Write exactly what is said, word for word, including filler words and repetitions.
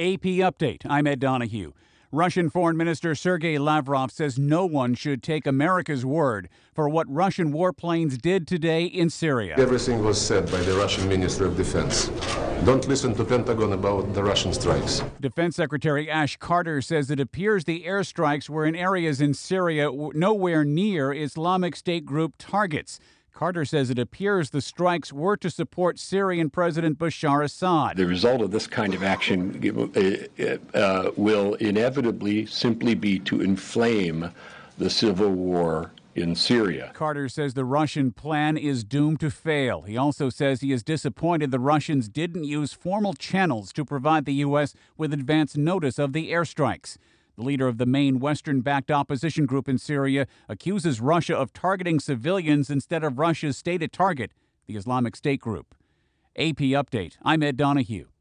A P Update. I'm Ed Donahue. Russian Foreign Minister Sergei Lavrov says no one should take America's word for what Russian warplanes did today in Syria. Everything was said by the Russian Ministry of Defense. Don't listen to Pentagon about the Russian strikes. Defense Secretary Ash Carter says it appears the airstrikes were in areas in Syria nowhere near Islamic State group targets. Carter says it appears the strikes were to support Syrian President Bashar Assad. The result of this kind of action uh, uh, will inevitably simply be to inflame the civil war in Syria. Carter says the Russian plan is doomed to fail. He also says he is disappointed the Russians didn't use formal channels to provide the U S with advance notice of the airstrikes. The leader of the main Western-backed opposition group in Syria accuses Russia of targeting civilians instead of Russia's stated target, the Islamic State group. A P Update. I'm Ed Donahue.